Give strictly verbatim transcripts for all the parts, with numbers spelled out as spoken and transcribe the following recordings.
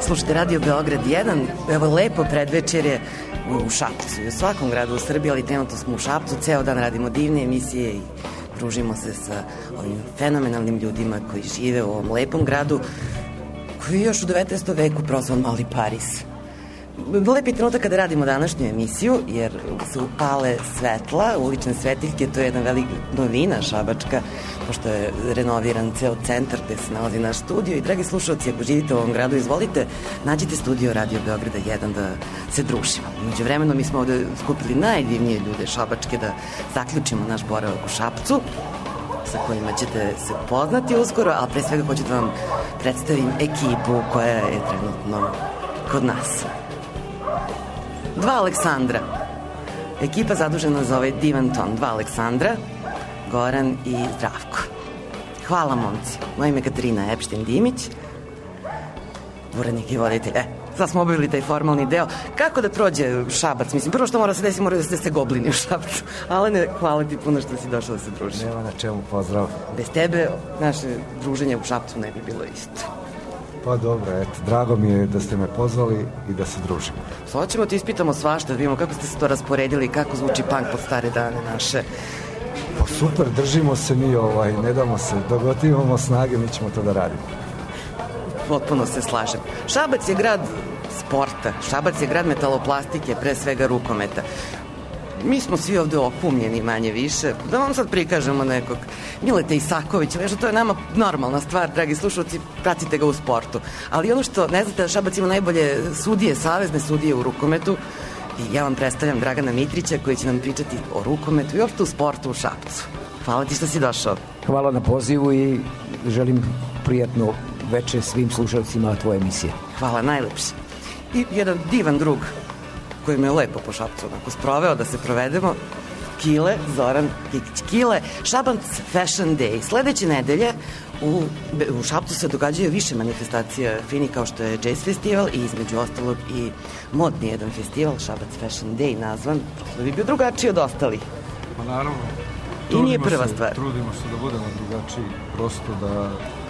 Slušajte Radio Beograd jedan, evo lepo predvečerje u Šapcu i u svakom gradu u Srbiji, ali trenutno smo u Šapcu, ceo dan radimo divne emisije i družimo se sa ovim fenomenalnim ljudima koji žive u ovom lepom gradu koji je još u devetnaestom veku prozvan Mali Paris. Lepi trenutak kada radimo današnju emisiju, jer se upale svetla, ulične svetiljke, to je jedna velika novina šabačka, pošto je renoviran ceo centar gde se nalazi naš studio. I dragi slušalci, ako živite u ovom gradu, izvolite, nađite studio Radio Beograda jedan da se družimo. Među vremeno mi smo ovde skupili najdivnije ljude šabačke da zaključimo naš boravak u Šapcu, sa kojima ćete se upoznati uskoro, a pre svega hoću da vam predstavim ekipu koja je trenutno kod nas. Dva Aleksandra. Ekipa zadužena za ovaj divan ton. Dva Aleksandra, Goran i Zdravko. Hvala, momci. Moje ime je Katarina Epštin-Dimić, urednik i voditelj. E, sad smo obavili taj formalni deo. Kako da prođe Šabac? Mislim, prvo što mora se desiti, mora da se goblini u Šapcu. Alene, hvala ti puno što si došao da se družiš. Nema na čemu, pozdrav. Bez tebe naše druženje u Šapcu ne bi bilo isto. Pa dobro, eto, drago mi je da ste me pozvali i da se družimo. Sada ćemo ti ispitamo svašta, da vidimo kako ste se to rasporedili, kako zvuči punk pod stare dane naše. Pa super, držimo se mi, ovaj, ne damo se, dok god imamo snage, mi ćemo to da radimo. Potpuno se slažem. Šabac je grad sporta, Šabac je grad metaloplastike, pre svega rukometa. Mi smo svi ovde okumljeni manje više. Da vam sad prikažemo nekog Mileta Isakovića, nešto to je nama normalna stvar, dragi slušalci, pratite ga u sportu. Ali ono što ne znate, da Šabac ima najbolje sudije, savezne sudije u rukometu, i ja vam predstavljam Dragana Mitrića koji će nam pričati o rukometu i uopšte u sportu u Šapcu. Hvala ti što si došao. Hvala na pozivu i želim prijatno veče svim slušalcima tvoje emisije. Hvala, najlepše. I jedan divan drug koji me je lepo po Šapcu onako sproveo da se provedemo, Kile, Zoran Kikić. Kile, Šabac Fashion Day. Sledeće nedelje u, u Šapcu se događaju više manifestacija fini kao što je Jazz Festival i između ostalog i modni jedan festival, Šabac Fashion Day nazvan, da bi bio drugačiji od ostalih. Pa naravno. I nije prva stvar. Trudimo se da budemo drugačiji, prosto da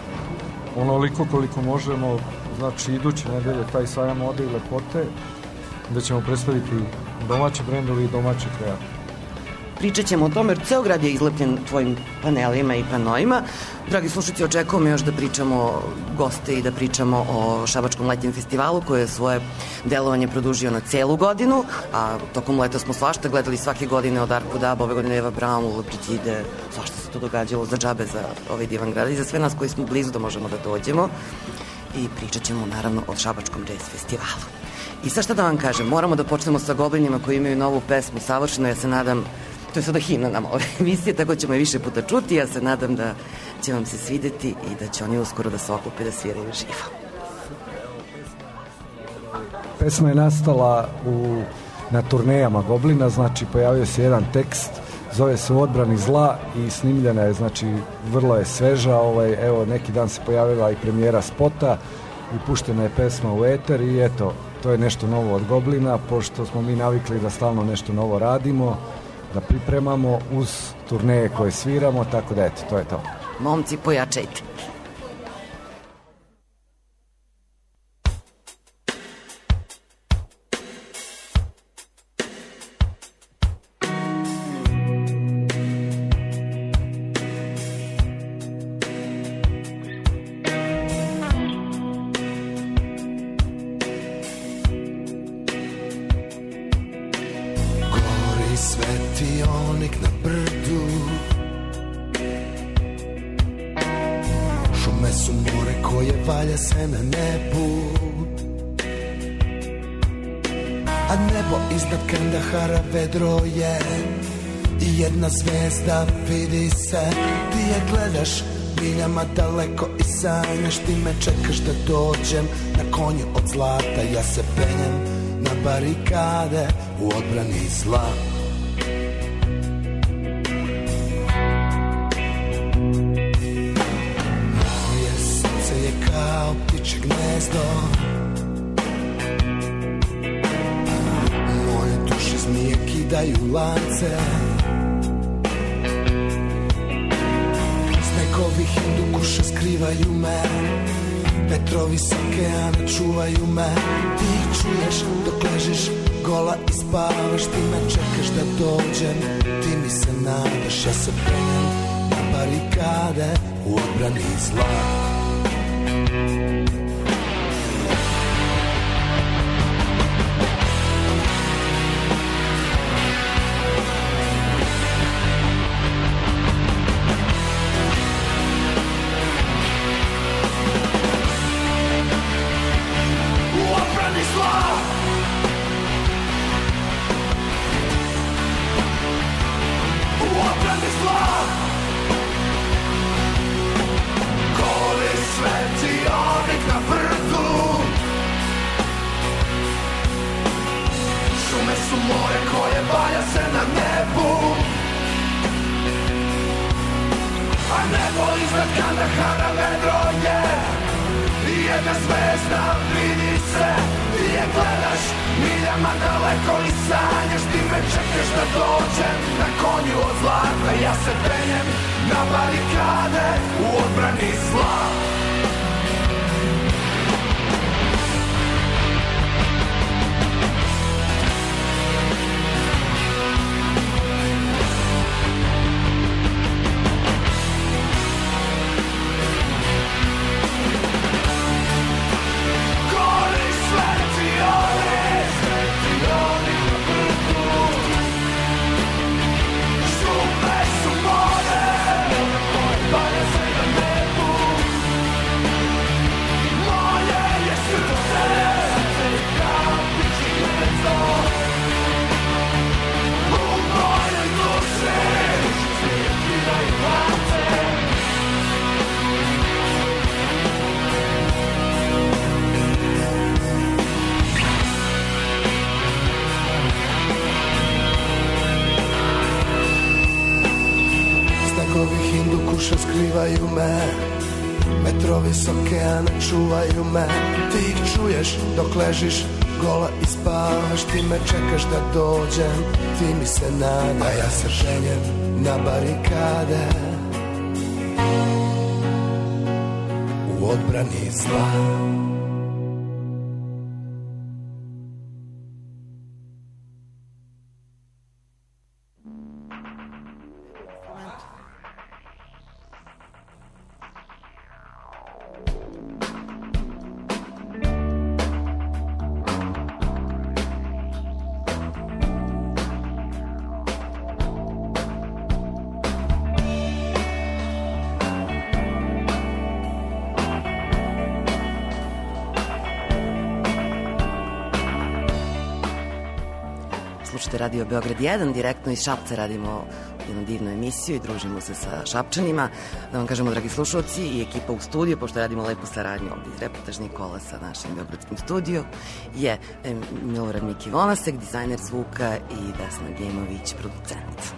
onoliko koliko možemo, znači iduće nedelje taj sajam mode i lepote, da ćemo predstaviti domaće brendovi i domaće kreacije. Pričat ćemo o tome, jer ceo grad je izlepljen tvojim panelima i panoima. Dragi slušalci, očekujemo još da pričamo goste i da pričamo o Šabačkom letnjem festivalu koje je svoje delovanje produžio na celu godinu, a tokom leta smo svašta gledali svake godine od Arku Daba, ove godine Eva Braun, Lubrigide, svašta se to događalo za džabe za ovaj divan grad i za sve nas koji smo blizu da možemo da dođemo. I pričat ćemo naravno o Šabačkom jazz festivalu. I sad šta da vam kažem, moramo da počnemo sa Goblinima koji imaju novu pesmu savršeno, ja se nadam, to je sada himna nam ove emisije, tako ćemo je više puta čuti, ja se nadam da će vam se svideti i da će oni uskoro da se okupe da sviraju živo. Pesma je nastala u, na turnejama Goblina, znači pojavio se jedan tekst, zove se U odbrani zla i snimljena je, znači vrlo je sveža, ovaj, evo neki dan se pojavila i premijera spota i puštena je pesma u eter i eto, to je nešto novo od Goblina, pošto smo mi navikli da stalno nešto novo radimo, da pripremamo uz turneje koje sviramo, tako da eto, to je to. Momci, pojačajte. Svetionik na brdu, šume su more koje valja se na nebu, a nebo iznad Kandahara vedro je i jedna zvezda vidi se. Ti je gledaš miljama daleko i sanjaš, ti me čekaš da dođem na konju od zlata. Ja se penjem na barikade u odbrani zla. Kao ptičje gnezdo, moje duše zmije kidaju lance, snegovi hindukuše skrivaju me, Vetrovi s okeana čuvaju me, ti ih čuješ dok ležiš gola i spavaš. Ti me čekaš da dođem, ti mi se nadaš. Ja se penjem na barikade u odbrani zla. Skrivaju me, vetrovi s okeana čuvaju me. Ti ih čuješ dok ležiš gola i spavaš. Ti me čekaš da dođem, ti mi se nadaš. A ja se penjem na barikade u odbrani zla. Radio Beograd jedan, direktno iz Šapca radimo jednu divnu emisiju i družimo se sa Šapčanima. Da vam kažemo, dragi slušalci, i ekipa u studiju, pošto radimo lepu saradnju ovdje iz reportažnih kola sa našim beogradskim studiju, je Milorad Miki Vonasek, dizajner zvuka, i Vesna Gemović, producent.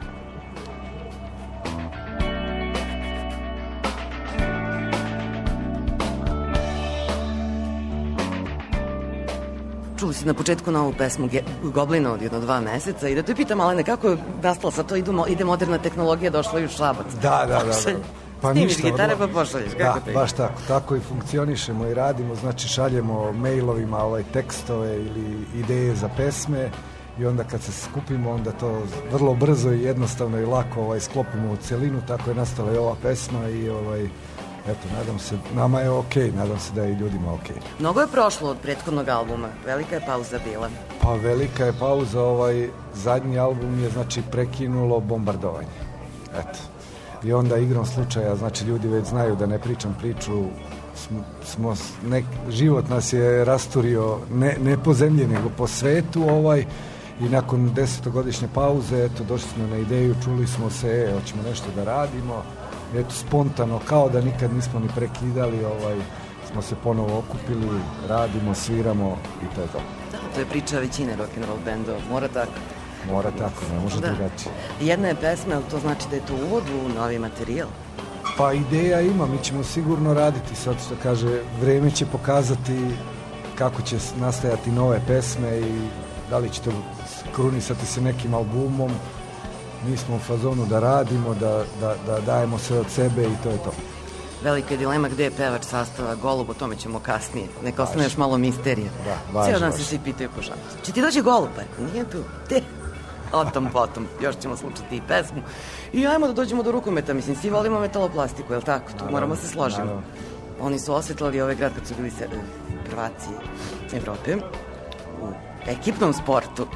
Čuli si na početku novu pesmu Goblina od jedno dva meseca i da te pitam, Alene, kako je nastala, sad to idu, ide moderna tehnologija, došla i u Šabac. Da, da, da. da. Pa snimiš gitare pa pošalješ, kako da, to je? Baš tako, tako i funkcionišemo i radimo, znači šaljemo mailovima ovaj, tekstove ili ideje za pesme i onda kad se skupimo, onda to vrlo brzo i jednostavno i lako ovaj, sklopimo u celinu, tako je nastala i ova pesma i ovaj... Eto, nadam se, nama je okej, nadam se da je i ljudima okej. Mnogo je prošlo od prethodnog albuma, velika je pauza bila. Pa velika je pauza, ovaj zadnji album je znači prekinulo bombardovanje. Eto. I onda igrom slučaja, znači ljudi već znaju da ne pričam priču, smo, smo nek, život nas je rasturio ne, ne po zemlji nego po svetu ovaj i nakon desetogodišnje pauze, eto, došli smo na ideju, čuli smo se, e, hoćemo nešto da radimo. Eto, spontano, kao da nikad nismo ni prekidali, ovaj, smo se ponovo okupili, radimo, sviramo i to je to. Da, to je priča većine rock'n'roll bendova, mora tako. Mora tako, ne može da. drugačije. Jedna je pesma, ali to znači da je to uvod u novi materijal? Pa ideja ima, mi ćemo sigurno raditi, sad što kaže, vreme će pokazati kako će nastajati nove pesme i da li će to krunisati se nekim albumom. Mi smo u fazonu da radimo, da, da, da dajemo sve od sebe i to je to. velika je dilema gde je pevač sastava Golub, o tome ćemo kasnije. Neka ostane još malo misterije. Cijel dan se svi pitaju po Šapcu. Će ti doći Golub? Nije tu. Te. O tom potom. Još ćemo slučati i pesmu. I ajmo da dođemo do rukometa. Mislim, svi volimo metaloplastiku, je li tako? Tu moramo se složimo. Oni su osvetlali ovaj grad kad su bili prvaci Evrope u ekipnom sportu.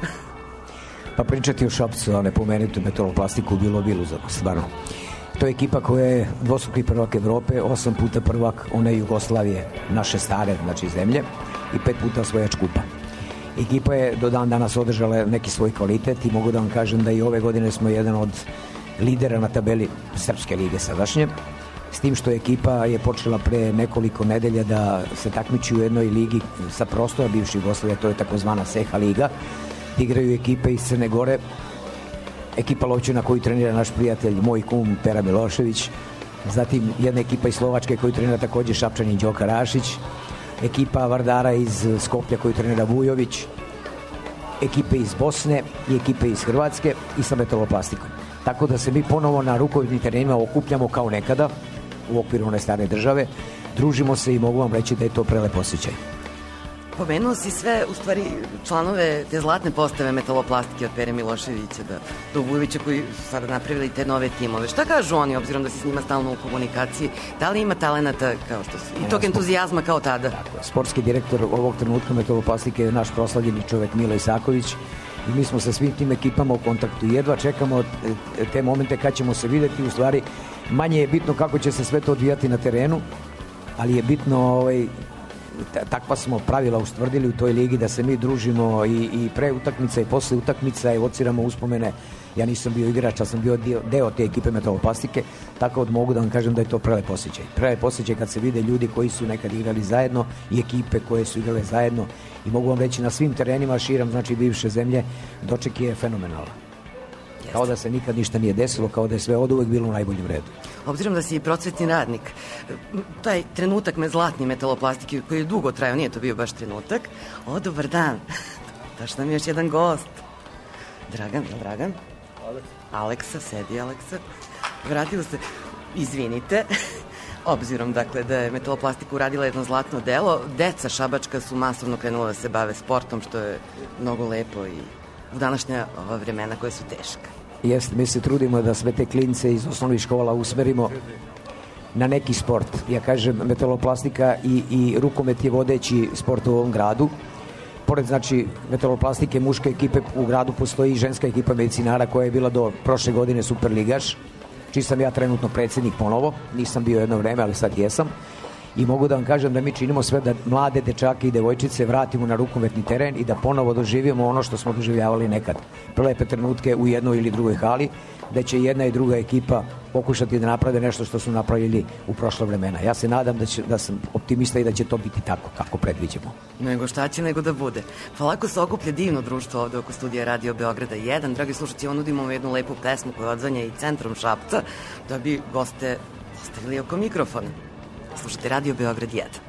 Pa pričati o Šapcu, a ne pomenuti metaloplastiku, bilo bilo za stvarno. To je ekipa koja je dvostruki prvak Evrope, osam puta prvak one Jugoslavije, naše stare, znači zemlje, i pet puta osvojač kupa. Ekipa je do dan danas održala neki svoj kvalitet i mogu da vam kažem da i ove godine smo jedan od lidera na tabeli Srpske lige sadašnje, s tim što ekipa je počela pre nekoliko nedelja da se takmiči u jednoj ligi sa prostora bivše Jugoslavije, to je takozvana Seha liga, igraju ekipe iz Crne Gore, ekipa Lovćina koju trenira naš prijatelj, moj kum Pera Milošević, zatim jedna ekipa iz Slovačke koju trenira takođe Šapčanin Đoka Rašić, ekipa Vardara iz Skoplja koju trenira Vujović, ekipe iz Bosne i ekipe iz Hrvatske i sa metaloplastikom. Tako da se mi ponovo na rukometnim terenima okupljamo kao nekada u okviru one stare države, družimo se i mogu vam reći da je to prelep osjećaj. Pomenuo si sve, u stvari, članove te zlatne postave metaloplastike od Pere Miloševića do, do Vujovića koji su sada napravili te nove timove. Šta kažu oni, obzirom da si s njima stalno u komunikaciji? Da li ima talenata kao što si? I tog entuzijazma kao tada? Tako je. Sportski direktor ovog trenutka metaloplastike je naš proslavljeni čovek Milo Isaković i mi smo sa svim tim ekipama u kontaktu. Jedva čekamo te momente kad ćemo se videti. U stvari, manje je bitno kako će se sve to odvijati na terenu, ali je bitno ovaj, takva smo pravila ustvrdili u toj ligi da se mi družimo i, i pre utakmica i posle utakmica, evociramo uspomene. Ja nisam bio igrač, ali sam bio deo, deo te ekipe metaloplastike, tako da mogu da vam kažem da je to prelep osjećaj. Prelep osjećaj kad se vide ljudi koji su nekad igrali zajedno i ekipe koje su igrale zajedno i mogu vam reći na svim terenima širom, znači bivše zemlje, doček je fenomenalan. Kao da se nikad ništa nije desilo, kao da je sve od uvek bilo u najboljem redu. Obzirom da si i procvetni radnik, taj trenutak me zlatni metaloplastike koji je dugo trajao, nije to bio baš trenutak. O, dobar dan. Daš nam još jedan gost. Dragan, je li Dragan? Aleksa. Aleksa, sedi Aleksa. Vratilo se, izvinite, obzirom dakle da je metaloplastika uradila jedno zlatno delo, deca šabačka su masovno krenula da se bave sportom, što je mnogo lepo i u današnja ova vremena koja su teška. Jeste, mi se trudimo da sve te klince iz osnovnih škola usmerimo na neki sport. Ja kažem, metaloplastika i, i rukomet je vodeći sport u ovom gradu. Pored, znači, metaloplastike, muške ekipe u gradu postoji i ženska ekipa medicinara koja je bila do prošle godine superligaš, čiji sam ja trenutno predsjednik ponovo. Nisam bio jedno vreme, ali sad jesam. I mogu da vam kažem da mi činimo sve da mlade dečake i devojčice vratimo na rukometni teren i da ponovo doživimo ono što smo doživljavali nekad. Prelepe trenutke u jednoj ili drugoj hali, da će jedna i druga ekipa pokušati da naprave nešto što su napravili u prošla vremena. Ja se nadam da, će, da sam optimista i da će to biti tako kako predviđamo. Nego šta će nego da bude. Polako se okuplja divno društvo ovde oko studija Radio Beograda jedan. Dragi slušaci, ovo nudimo jednu lepu pesmu koja odzvanja i centrom Šapca da bi goste ostavili oko mikrofona. Slušajte Radio Beograd jedan.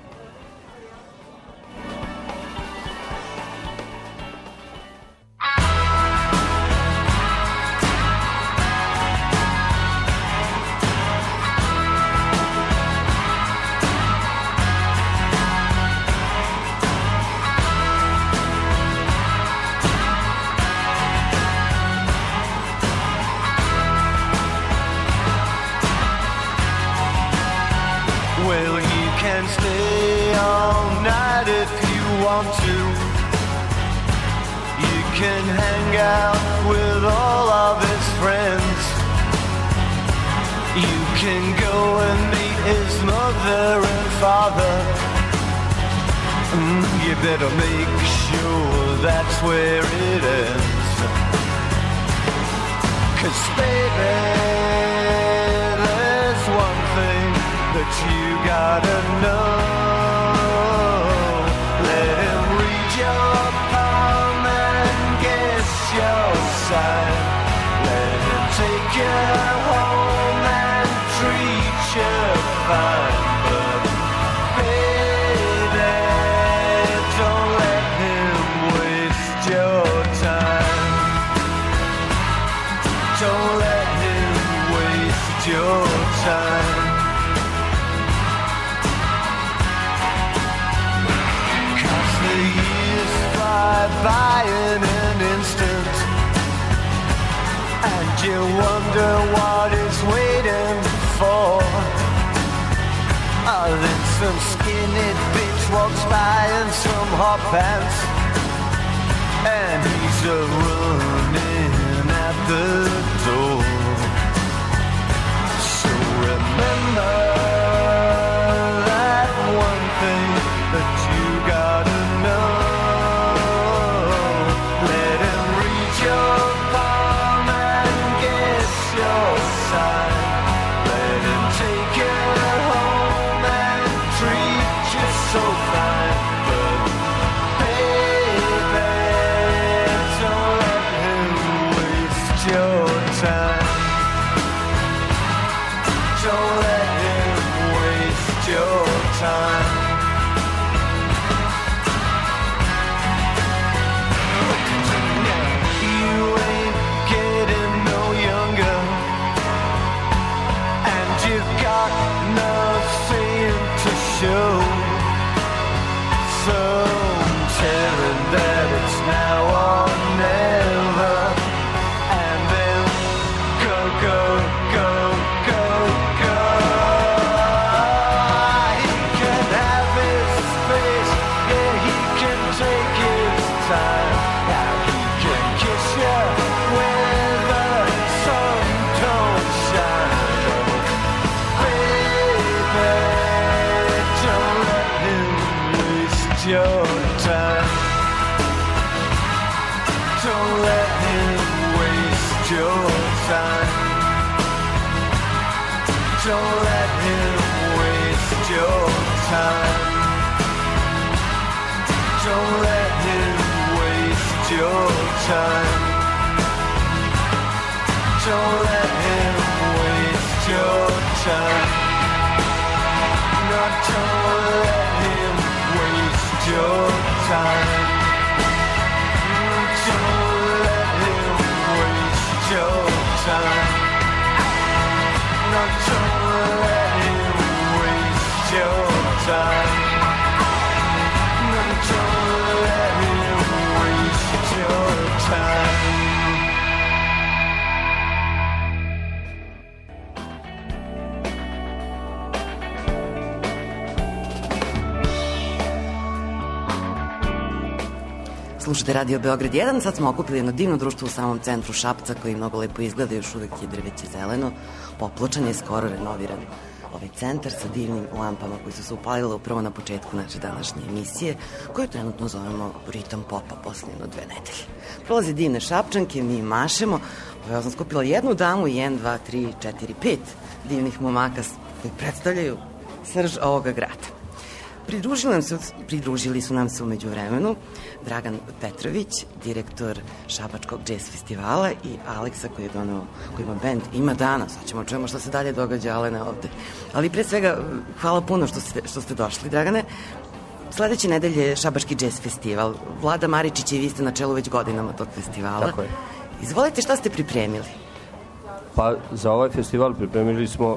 Can hang out with all of his friends. You can go and meet his mother and father. Mm, you better make sure that's where it ends. 'Cause baby, there's one thing that you gotta know. Let him read your palm and guess your sign. Let him take you home and treat you fine. But baby, don't let him waste your time. Don't let him you wonder what it's waiting for? Oh, then some skinny bitch walks by in some hot pants, and he's a running at the door. So remember that one thing that you gotta know. Let him read your palm and guess your sign. Let him take you home and treat you so fine. But baby, don't let him waste your time. Don't let him waste your time. You ain't getting no younger, and you've got nothing to show. So tell him that it's now or never, and then go, go, go, go, go. He can have his space, yeah, he can take his time. Yeah, he can kiss you where the sun don't shine. Baby, don't let him waste your time. Don't let him waste your time. Don't let him waste your time. Don't let him waste your time. Don't let him waste your time. No, don't let him waste your time. Don't let him waste your time. No, don't let him waste your time. No, don't let him waste your time. Slušajte Radio Beograd jedan, sad smo okupili jedno divno društvo u samom centru Šapca koji mnogo lepo izgleda, još uvek je drveće zeleno, popločan je, skoro renoviran ovaj centar sa divnim lampama koji su se upalile upravo na početku naše današnje emisije, koju trenutno zovemo Ritam popa poslednje jedno dve nedelje. Prolaze divne Šapčanke, mi mašemo, ja sam skupila jednu damu i jedan, dva, tri, četiri, pet divnih momaka koji predstavljaju srž ovoga grada. Pridružili, nam se, pridružili su nam se umeđu vremenu Dragan Petrović, direktor Šabačkog džez festivala, i Aleksa koji je doneo, koji ima bend Ima dana. Sad ćemo čujemo šta se dalje događa, Alena, ovde. Ali pre svega, hvala puno što ste, što ste došli, Dragane. Sledeće nedelje je Šabački džez festival. Vlada Maričić i vi ste na čelu već godinama tog festivala. Tako je. Izvolite, šta ste pripremili? Pa za ovaj festival pripremili smo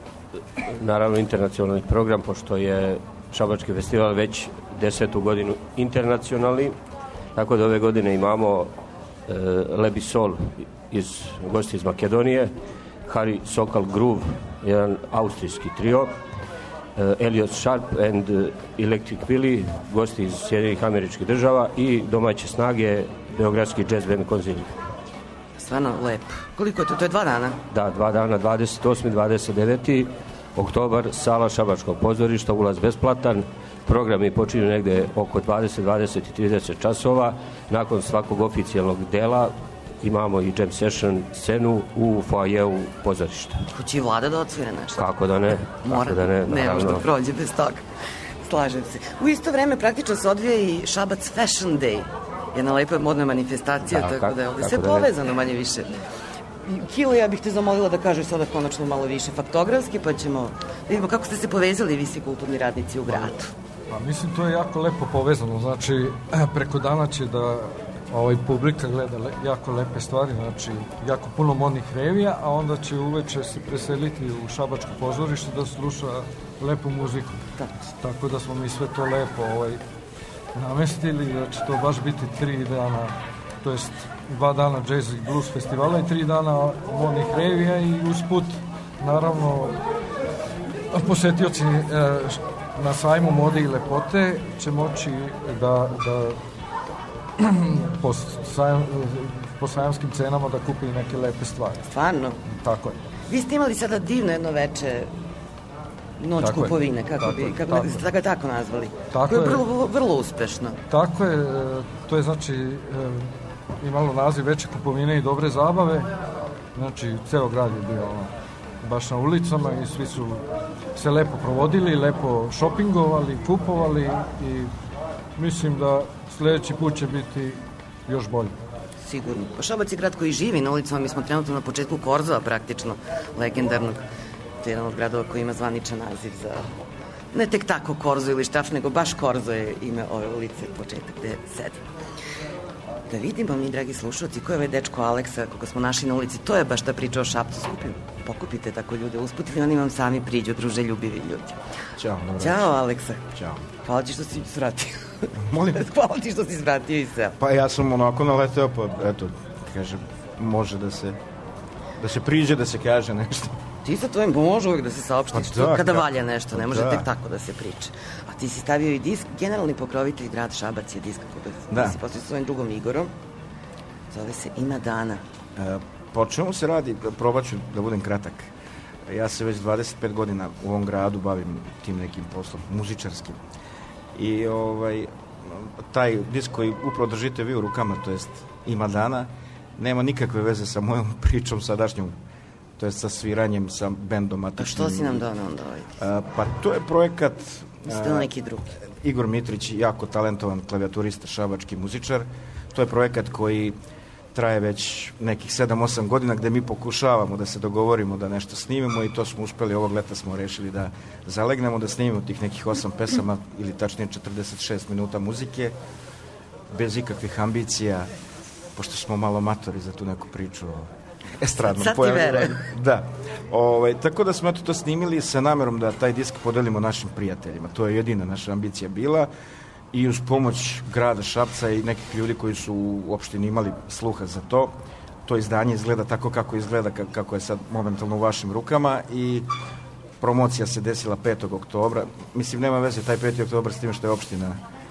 naravno internacionalni program, pošto je Šabački festival već desetu godinu internacionalni, tako da ove godine imamo e, Lebi Sol iz gosti iz Makedonije, Harry Sokal Groove, jedan austrijski trio, e, Elliot Sharp and Electric Willy, gosti iz Sjedinjenih Američkih Država, i domaće snage beogradski jazz band Konzilij. Stvarno lepo. Koliko je to? To je dva dana? Da, dva dana, dvadeset osmi i dvadeset deveti oktobar, sala Šabačkog pozorišta, ulaz besplatan. Programi počinju negde oko dvadeset, dvadeset i trideset časova. Nakon svakog oficijalnog dela imamo i jam session scenu u foajeu pozorišta. Hoće i Vlada da odsvira nešto? Kako da ne? Mora, Kako da ne, ne može da prođe bez toga. Slažem se. U isto vreme praktično se odvija i Šabac Fashion Day. Jedna lepa modna manifestacija, da, tako kak, da je ovde sve povezano ne. Manje više. Kilo, ja bih te zamolila da kažeš sada konačno malo više faktografski, pa ćemo da vidimo kako ste se povezali vi svi kulturni radnici u gradu. Pa mislim, to je jako lepo povezano, znači preko dana će da ovaj, publika gleda le, jako lepe stvari, znači jako puno modnih revija, a onda će uveče se preseliti u Šabačko pozorište da sluša lepu muziku. Da. Tako da smo mi sve to lepo ovaj, namestili, da će to baš biti tri dana, to jest dva dana jazz i blues festivala i tri dana vodnih revija i usput, naravno, posetioci e, na sajmu mode i lepote će moći da, da po, sajam, po sajamskim cenama da kupi neke lepe stvari. Stvarno? Tako je. Vi ste imali sada divno jedno veče noć tako kupovine, kako tako bi, kako tako bi ste ga tako nazvali. Tako je je. Vrlo, vrlo uspešno. Tako je, to je znači imalo naziv veče kupovine i dobre zabave. Znači, ceo grad je bio ono, baš na ulicama i svi su se lepo provodili, lepo šopingovali, kupovali i mislim da sledeći put će biti još bolje. Sigurno. Pa Šabac je grad koji živi na ulicama, mi smo trenutno na početku Korzova praktično, legendarnog. To je jedan od gradova koji ima zvaničan naziv za, ne tek tako Korzo ili Štaf, nego baš Korzo je ime ove ulice, početak gde sedi. Da vidimo mi, dragi slušalci, ko je ovaj dečko Aleksa, koga smo našli na ulici, to je baš ta priča o Šapcu. Skupim, pokupite tako ljude usput ili oni vam sami priđu, druže ljubivi ljudi. Ćao, dobro. Ćao, Aleksa. Ćao. Hvala ti što si svratio. Molim? Hvala ti što si svratio i seo. Pa ja sam onako naleteo, pa eto, kažem, može da se, da se priđe, da se kaže nešto. Ti sa tvojim može uvijek da se saopštiš pa da, kada ka... valja nešto, ne može da. tek tako da se priča. A ti si stavio i disk, generalni pokrovitelj grad Šabac je disk koga da. si poslije svojim drugom Igorom. Zove se Ima dana. E, po čemu se radi? Probat ću da budem kratak. Ja se već dvadeset pet godina u ovom gradu bavim tim nekim poslom, muzičarskim. I ovaj, taj disk koji upravo držite vi u rukama, to jest Ima dana, nema nikakve veze sa mojom pričom sadašnjom, to jest sa sviranjem, sa bendom matičnim. Pa što si nam donao onda ovaj? Pa to je projekat... Ste neki drugi? Igor Mitrić, jako talentovan klavijaturista, šabački muzičar. To je projekat koji traje već nekih sedam osam godina, gde mi pokušavamo da se dogovorimo da nešto snimimo i to smo uspeli, ovog leta smo rešili da zalegnemo, da snimimo tih nekih osam pesama ili tačnije četrdeset šest minuta muzike, bez ikakvih ambicija, pošto smo malo matori za tu neku priču o estradnom pojavu. Sad ti verujem. Da. Ovaj, tako da smo eto to snimili sa namerom da taj disk podelimo našim prijateljima. To je jedina naša ambicija bila. I uz pomoć grada Šapca i nekih ljudi koji su u opštini imali sluha za to, to izdanje izgleda tako kako izgleda, kako je sad momentalno u vašim rukama i promocija se desila petog oktobra. Mislim, nema veze taj peti oktobar s tim što je opština.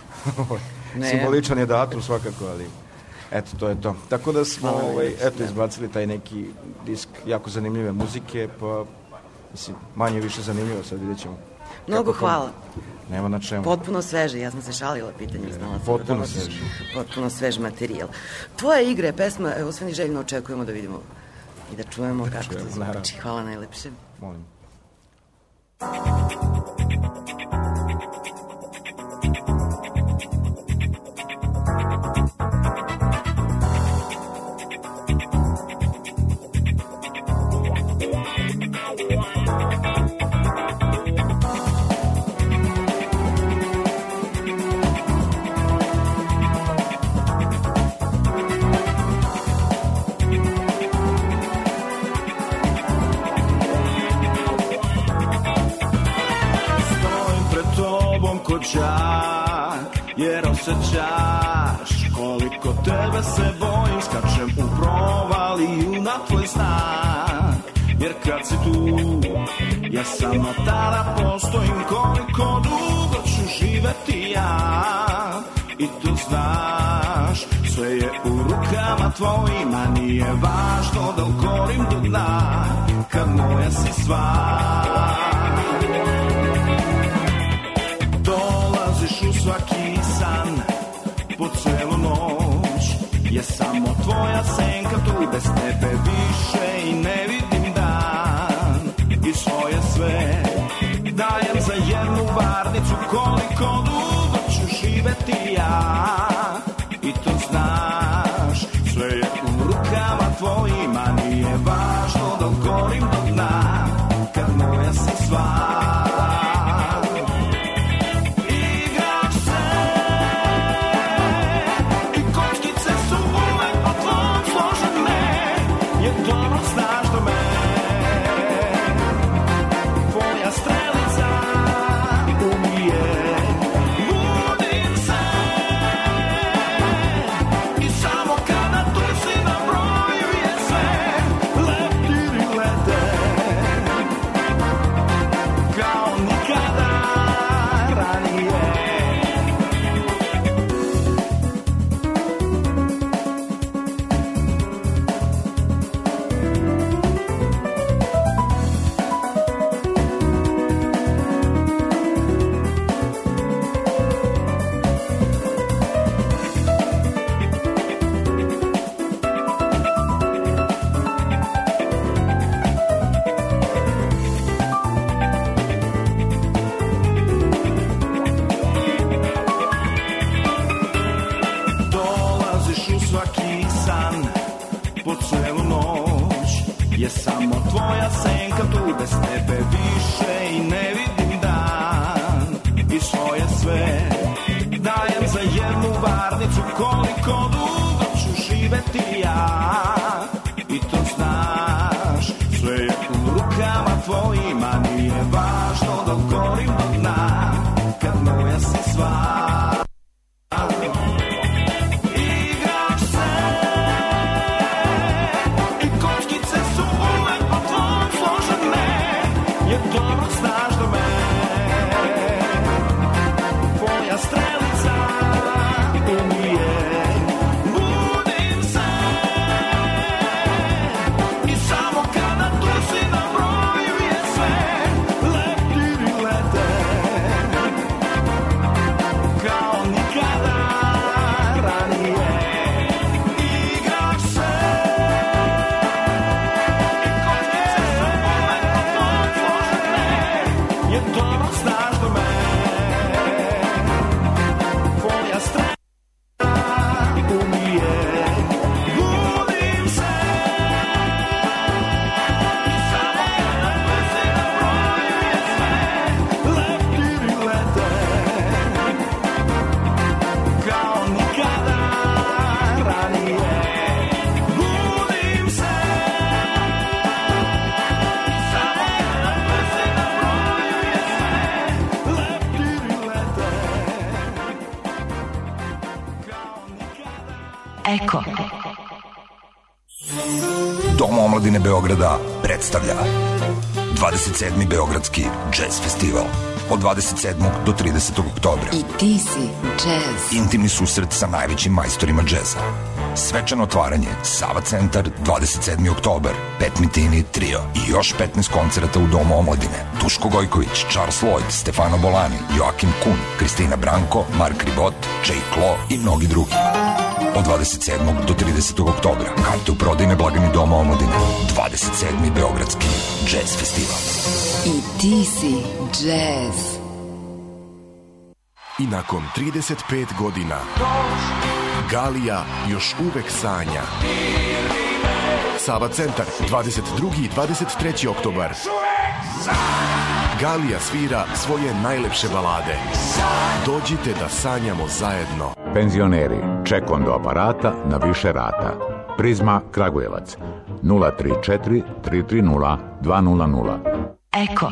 Simboličan je datum svakako, ali eto, to je to. Tako da smo ovaj, eto, izbacili taj neki disk jako zanimljive muzike, pa mislim, manje više zanimljivo, sad vidjet ćemo. Mnogo hvala. Nema na čemu. Potpuno sveže, ja sam se šalila pitanjem, znala sam. Potpuno da sveže. Potpuno svež materijal. Tvoja igra je pesma, evo sve ni željno očekujemo da vidimo i da čujemo da kako čujemo, to zvuči. Hvala najlepše. Molim. Jer osjećaš koliko tebe se bojim, skačem u provaliju na tvoj znak. Jer kad si tu, ja samo tada postojim, koliko dugo ću živeti ja. I to znaš, sve je u rukama tvojima, nije važno da ukorim do dna, kad moja si stvar. Dolaziš u svaki san, po celu noć, je samo tvoja senka tu, bez tebe više i ne vidim dan. I svoje sve dajem za jednu varnicu, koliko dugo ću živeti ja. I to znaš, sve je u rukama tvojima, nije važno da ukorim do dna, kad moja si stvar. moja senka tu bez tebe više i ne vidim dan. I svoje sve dajem za jednu varnicu, koliko dugo ću živeti ja. I to znaš, sve je u rukama tvojima, nije važno dok gorim do dna, kad moja si sva. Igraš se i kockice su uvek po tvom složene, jer dobro znaš do mene, tvoja strelica umije. Budim se i samo kada tu si na broju je sve leptiri lete, kao nikada ranije. Igraš se i kockice su uvek po tvom složene, jer dobro znaš do mene, tvoja strana umije. Budim se i samo kada tu si na broju je sve leptiri lete, kao nikada ranije. Budim se i samo kada tu si na broju je sve leptiri lete, kao nikada. Eko. Dom omladine Beograda predstavlja dvadeset sedmi Beogradski jazz festival od dvadeset sedmog do tridesetog oktobra. I ti si jazz. Intimni susret sa najvećim majstorima džeza. Svečano otvaranje Sava centar dvadeset sedmi oktobar, Pet Mitini trio i još petnaest koncerata u Domu omladine. Duško Gojković, Charles Lloyd, Stefano Bolani, Joakim Kun, Kristina Branko, Mark Ribot, Jay Klo i mnogi drugi. Od dvadeset sedmog do tridesetog oktobra. Karte u prodajne blagajni Doma omladine. dvadeset sedmi Beogradski jazz festival. I ti si jazz. I nakon trideset pet godina Galija još uvek sanja. Sava centar dvadeset drugi i dvadeset treći oktobar. Galija svira svoje najlepše balade. Dođite da sanjamo zajedno. Penzioneri, ček do aparata na više rata. Prizma Kragujevac nula tri četiri tri tri nula dva nula nula. Eko.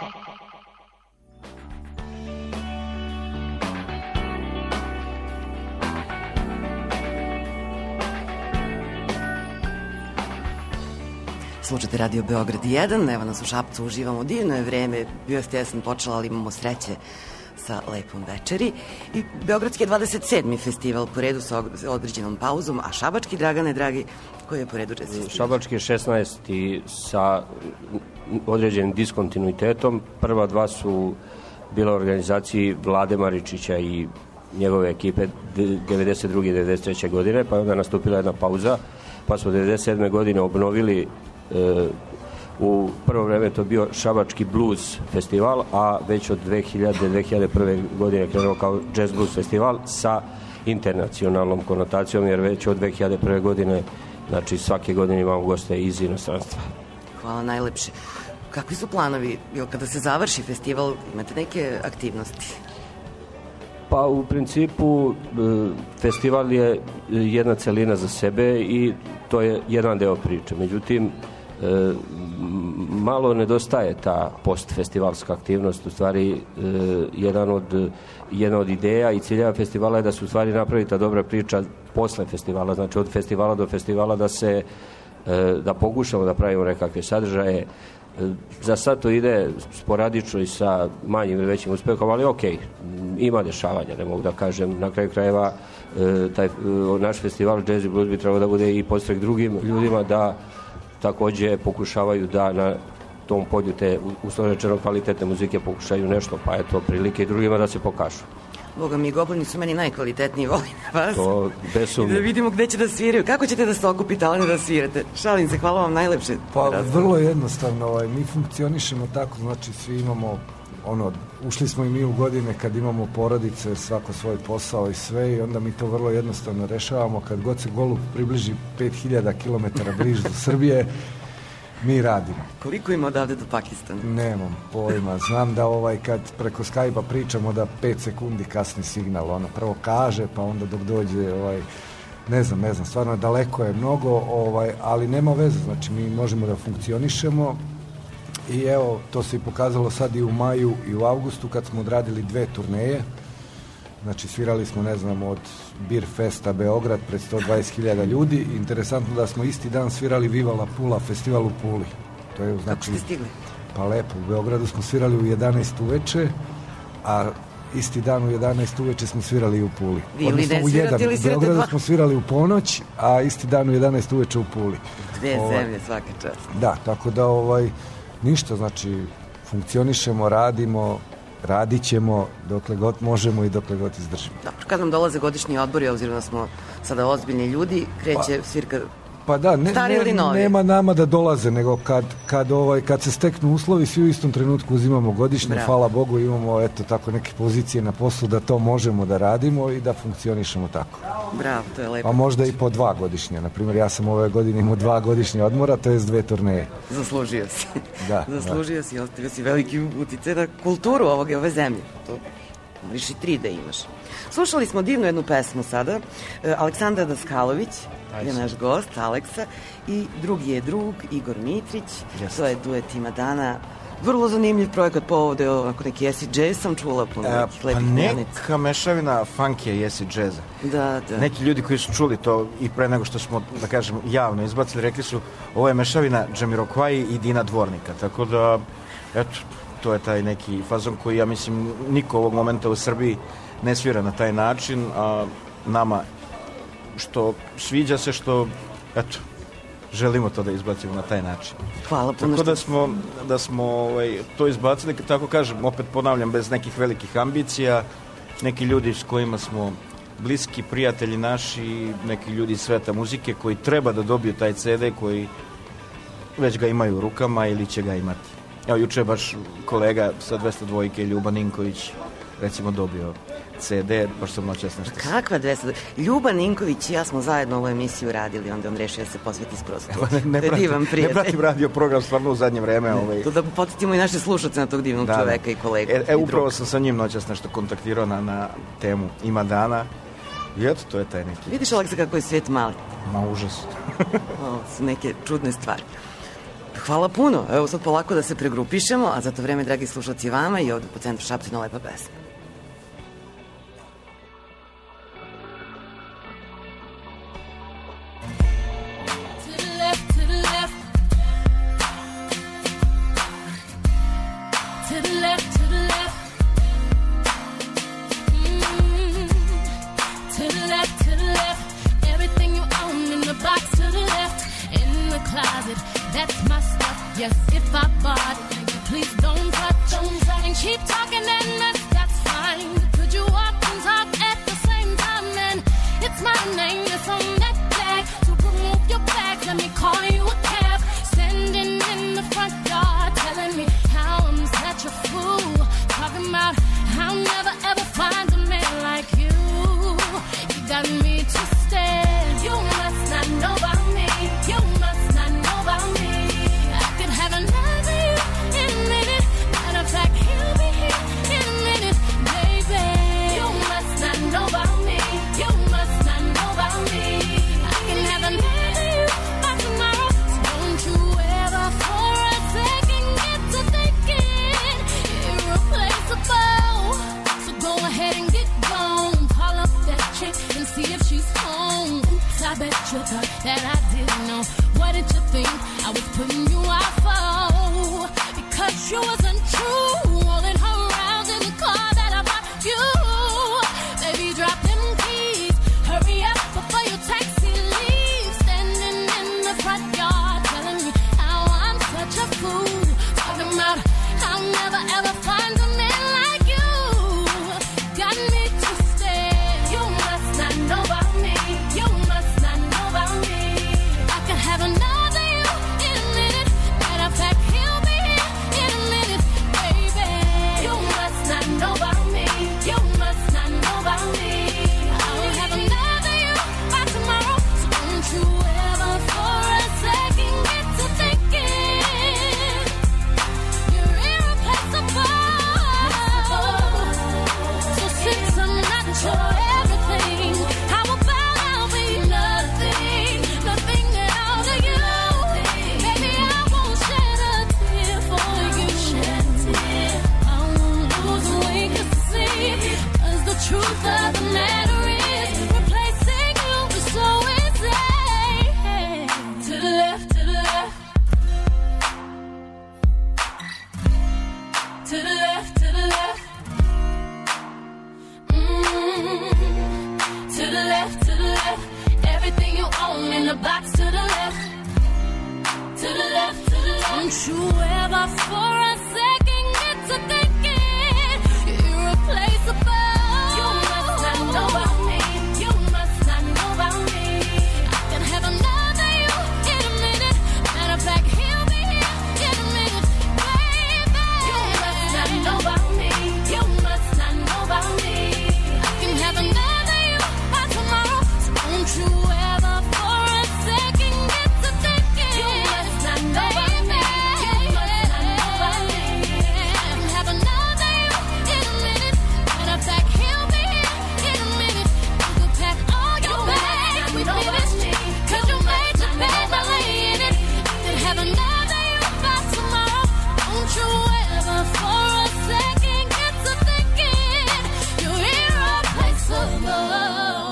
Slušajte Radio Beograd jedan, evo nas u Šapcu, uživamo, divno je vreme, bio je stjesan počela, ali imamo sreće sa lepom večeri. I Beogradski je dvadeset sedmi festival po redu sa određenom pauzom, a Šabački, Dragane, dragi, koji je po redu jazz festival? Šabački je šesnaesti sa određenim diskontinuitetom. Prva dva su bila u organizaciji Vlade Maričića i njegove ekipe devedeset druge i devedeset treće godine, pa je onda nastupila jedna pauza, pa smo devedeset sedme godine obnovili. E, u prvo vreme to bio Šabački blues festival, a već od dve hiljade do dve hiljade prve godine krenuo kao jazz blues festival sa internacionalnom konotacijom, jer već od dve hiljade prve godine, znači svake godine imamo goste iz inostranstva. Hvala najlepše. Kakvi su planovi? Jel kada se završi festival, imate neke aktivnosti? Pa u principu festival je jedna celina za sebe i to je jedan deo priče. Međutim, malo nedostaje ta postfestivalska aktivnost. U stvari, jedan od, jedna od ideja i ciljeva festivala je da se u stvari napravi ta dobra priča posle festivala. Znači od festivala do festivala da se da pokušamo da pravimo nekakve sadržaje. Za sad to ide sporadično i sa manjim ili većim uspehom, ali ok, ima dešavanja, ne mogu da kažem. Na kraju krajeva taj naš festival Jazz i Blues bi trebao da bude i podstrek drugim ljudima da takođe pokušavaju da na tom polju te uslovno kvalitetne muzike pokušaju nešto, pa eto prilike i drugima da se pokažu. Boga mi, Goblini su meni najkvalitetniji, volim vas. To besumno. Da vidimo gde će da sviraju. Kako ćete da se okupite, ali ne da svirate? Šalim se, hvala vam najlepše. Pa vrlo jednostavno, ovaj, mi funkcionišemo tako, znači svi imamo ono, ušli smo i mi u godine kad imamo porodice, svako svoj posao i sve, i onda mi to vrlo jednostavno rešavamo. Kad god se Golub približi pet hiljada kilometara bliže do Srbije, mi radimo. Koliko ima odavde do Pakistana? Nemam pojma, znam da ovaj kad preko Skype-a pričamo da pet sekundi kasni signal, ono prvo kaže pa onda dok dođe ovaj, ne znam, ne znam, stvarno daleko je mnogo, ovaj, ali nema veze, znači mi možemo da funkcionišemo i evo, to se i pokazalo sad i u maju i u avgustu kad smo odradili dve turneje, znači svirali smo, ne znam, od Beer Festa Beograd pred sto dvadeset hiljada ljudi, interesantno da smo isti dan svirali Viva La Pula, festival u Puli. To je, znači, kako ste stigli? Pa lepo, u Beogradu smo svirali u jedanaest uveče, a isti dan u jedanaest uveče smo svirali i u Puli. Vi ili ne svirate ili svirate dva? U Beogradu smo svirali u ponoć, a isti dan u jedanaest uveče u Puli. Dve ovaj, zemlje svaka čast. Da, tako da ovaj, ništa, znači funkcionišemo, radimo, radit ćemo dokle god možemo i dokle god izdržimo. Dobro, kad nam dolaze godišnji odbori, obzirom da smo sada ozbiljni ljudi, kreće pa, svirka pa da, ne, stari ili novi? Nema nama da dolaze, nego kad, kad, ovaj, kad se steknu uslovi, svi u istom trenutku uzimamo godišnje, Bravo. Hvala Bogu, imamo eto tako neke pozicije na poslu da to možemo da radimo i da funkcionišemo tako. Bravo, to je lepo. A možda i po dva godišnje, na primjer ja sam ove godine imao dva godišnje odmora, to je dve turneje. Zaslužio si. Da, Zaslužio da. si, ostavio si veliki uticaj na kulturu ovoga, ove zemlje. To moraš i tri da imaš. Slušali smo divnu jednu pesmu sada. Aleksandar Daskalović je naš gost, Aleksa, i drugi je drug, Igor Mitrić. Yes. To je duet Ima dana. Vrlo zanimljiv projekat, povode ovako neki acid jazz sam čula puno e, nekih lepih pa mjenica. neka mešavina funkija i acid jazza. Da, da. Neki ljudi koji su čuli to i pre nego što smo, da kažem, javno izbacili, rekli su ovo je mešavina Džamiroquai i Dina Dvornika, tako da, eto, to je taj neki fazon koji, ja mislim, niko ovog momenta u Srbiji ne svira na taj način, a nama što sviđa se, što, eto, želimo to da izbacimo na taj način. Hvala puno. Tako da smo, da smo ovaj, to izbacili, tako kažem, opet ponavljam, bez nekih velikih ambicija, neki ljudi s kojima smo bliski, prijatelji naši, neki ljudi iz sveta muzike koji treba da dobiju taj ce de, koji već ga imaju u rukama ili će ga imati. Evo, juče je baš kolega sa dvesta dvojke, Ljuba Ninković, recimo dobio ce de, baš sam noćas nešto... Kakva dvesta dvojka? Ljuba Ninković i ja smo zajedno ovu emisiju radili, onda on rešio da se posveti skroz to. Ne, ne, pratim, ne pratim radio program stvarno u zadnje vreme. Ovaj... To da podsjetimo i naše slušalce na tog divnog da, čoveka i kolegu. E, e upravo sam sa njim noćas nešto kontaktirao na, na temu Ima dana. I eto, to je taj neki... Vidiš, Aleksa, kako je svijet mali? Ma, užas. Ovo su neke čudne stvari. Hvala puno. Evo sad polako da se pregrupišemo, a za to vreme, dragi slušalci, vama i ovde po centru Šapca na lepa pesma. That's my stuff, yes, if I bought it, please don't touch, don't touch. And keep talking and mess, that's fine. Could you walk and talk at the same time? And it's my name that's on that tag. So remove your bag, let me call you a cab. Standing in the front yard, telling me how I'm such a fool. Talking about I'll never ever find a man like you. You got me twisted. You must not know about me. You must not know about me. I could have another you in a minute. Matter of fact, he'll be here in a minute, baby. You must not know about me. You must not know about me. I can have another you by tomorrow. So don't you ever for a second get to thinking irreplaceable. So go ahead and get gone. Call up that chick and see if she's home. Oops, I bet you thought that I didn't know. What did you think I was putting you out for? Because you wasn't true. Rolling her around in the car that I bought you. Baby, drop them keys. Hurry up before your taxi leaves. Standing in the front yard telling me how I'm such a fool. Talking about I'll never ever find a man like you. Got me twisted. You must not know about me. You must not know about me. I can have another you in a minute. Matter of fact, he'll be here in a minute, baby. to the left, to the left. Mm, to the left, to the left. Everything you own in the box to the left. To the left, to the left. Don't you ever for a second get to thinking you're irreplaceable. You must not know about me. You must not know about me. I can have another you in a minute. Matter of fact, he'll be here in a minute, baby. You must not know about me. You must not know about me. I can have another you by tomorrow. So don't you ever for a second get to thinking you must not know about me. You must not know about me. I can have another you in a minute. Matter of fact, he'll be here in a minute. You could pack all your bags with me, 'cause you made your bed by laying it. I can have another you by tomorrow. Don't you ever for a second get to thinking you're irreplaceable.